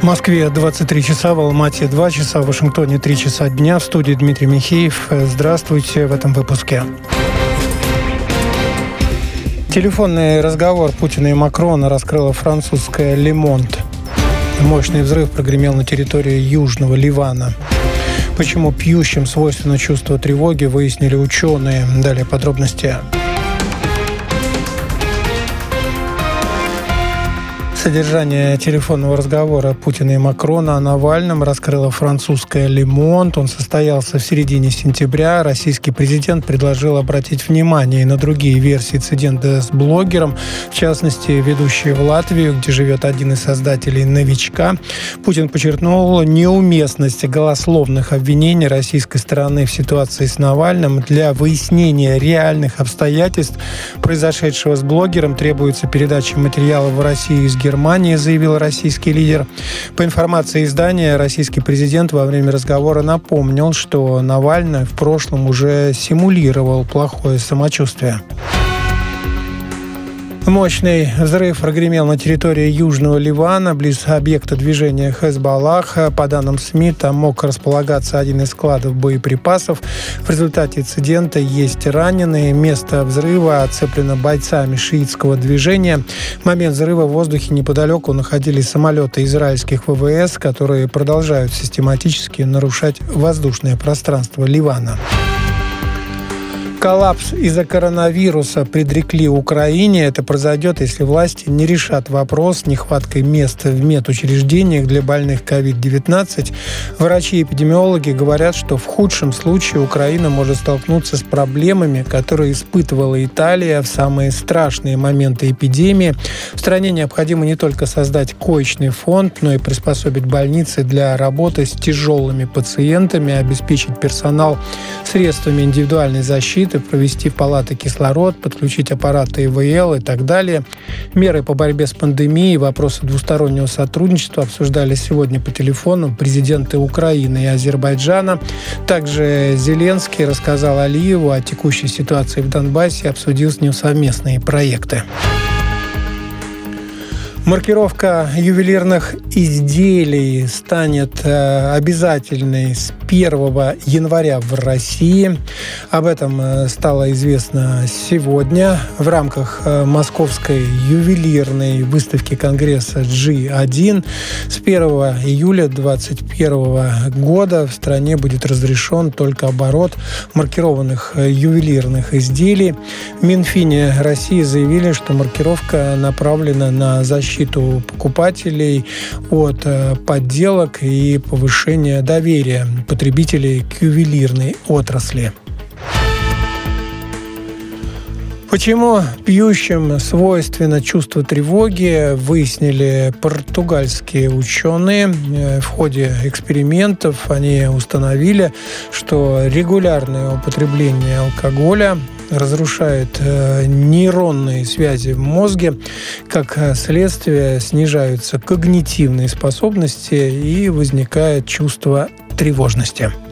В Москве 23 часа, в Алмате 2 часа, в Вашингтоне 3 часа дня. В студии Дмитрий Михеев. Здравствуйте в этом выпуске. Телефонный разговор Путина и Макрона раскрыла французская «Le Monde». Мощный взрыв прогремел на территории Южного Ливана. Почему пьющим свойственно чувство тревоги, выяснили ученые. Далее подробности. Содержание телефонного разговора Путина и Макрона о Навальном раскрыла французская «Le Monde». Он состоялся в середине сентября. Российский президент предложил обратить внимание на другие версии инцидента с блогером, в частности, ведущий в Латвию, где живет один из создателей «Новичка». Путин подчеркнул неуместность голословных обвинений российской стороны в ситуации с Навальным. Для выяснения реальных обстоятельств произошедшего с блогером требуется передача материалов в Россию из Германии, заявил российский лидер. По информации издания, российский президент во время разговора напомнил, что Навальный в прошлом уже симулировал плохое самочувствие. Мощный взрыв прогремел на территории Южного Ливана, близ объекта движения Хезболлах. По данным СМИ, там мог располагаться один из складов боеприпасов. В результате инцидента есть раненые. Место взрыва оцеплено бойцами шиитского движения. В момент взрыва в воздухе неподалеку находились самолеты израильских ВВС, которые продолжают систематически нарушать воздушное пространство Ливана. Коллапс из-за коронавируса предрекли Украине. Это произойдет, если власти не решат вопрос с нехваткой мест в медучреждениях для больных COVID-19. Врачи-эпидемиологи говорят, что в худшем случае Украина может столкнуться с проблемами, которые испытывала Италия в самые страшные моменты эпидемии. В стране необходимо не только создать коечный фонд, но и приспособить больницы для работы с тяжелыми пациентами, обеспечить персонал средствами индивидуальной защиты, провести в палаты кислород, подключить аппараты ИВЛ и так далее. Меры по борьбе с пандемией, вопросы двустороннего сотрудничества обсуждались сегодня по телефону президенты Украины и Азербайджана. Также Зеленский рассказал Алиеву о текущей ситуации в Донбассе и обсудил с ним совместные проекты. Маркировка ювелирных изделий станет обязательной с 1 января в России. Об этом стало известно сегодня в рамках Московской ювелирной выставки Конгресса G1. С 1 июля 2021 года в стране будет разрешен только оборот маркированных ювелирных изделий. В Минфине России заявили, что маркировка направлена на защиту покупателей от подделок и повышение доверия потребителей к ювелирной отрасли. Почему пьющим свойственно чувство тревоги, выяснили португальские ученые. В ходе экспериментов они установили, что регулярное употребление алкоголя разрушает нейронные связи в мозге. Как следствие, снижаются когнитивные способности и возникает чувство тревожности.